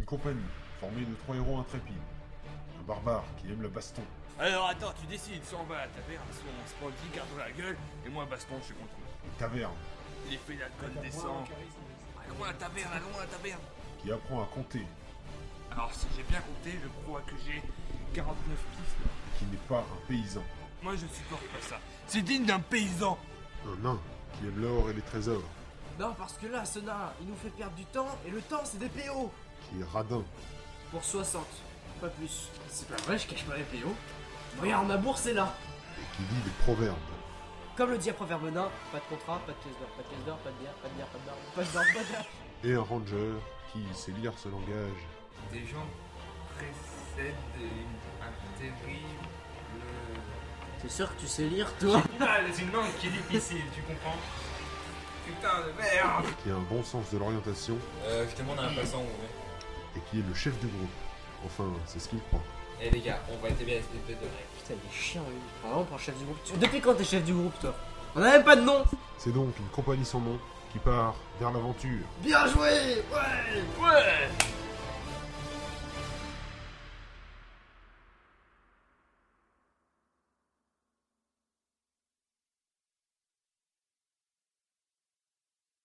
une compagnie formée de 3 héros intrépides. Un barbare qui aime le baston. Alors attends, tu décides, soit on va à la taverne, soit on se prend 10 gardes dans la gueule, et moi baston, je suis contre eux. Une taverne L'effet d'alcool descend. Allons à la taverne, allons à la taverne. qui apprend à compter, Alors si j'ai bien compté, je crois que j'ai 49 pistes. qui n'est pas un paysan. Moi je supporte pas ça. C'est digne d'un paysan. Un nain qui aime l'or et les trésors. Non, parce que là, ce nain, il nous fait perdre du temps, et le temps, c'est des PO. Qui est radin. Pour 60, pas plus. C'est pas vrai, je cache pas les PO. Regarde, ma bourse est là. Et qui dit des proverbes. Comme le dit un proverbe nain, pas de contrat, pas de pièce d'or, pas de pièce d'or, pas de bière, pas de bière, pas de barbe, pas de barbe, pas de bière. Et un ranger qui sait lire ce langage. Des gens précèdent un terrible... T'es sûr que tu sais lire, toi? Ah, c'est une langue qui est difficile, tu comprends? Putain de merde! Qui a un bon sens de l'orientation. Je demande à un passant où on est. Et qui est le chef du groupe. Enfin, c'est ce qu'il croit. Eh les gars, on va être bien espèce de règles. Putain, il est chiant, lui. Vraiment, pour chef du groupe. Depuis quand t'es chef du groupe, toi? On a même pas de nom. C'est donc une compagnie sans nom qui part vers l'aventure. Bien joué. Ouais. Ouais.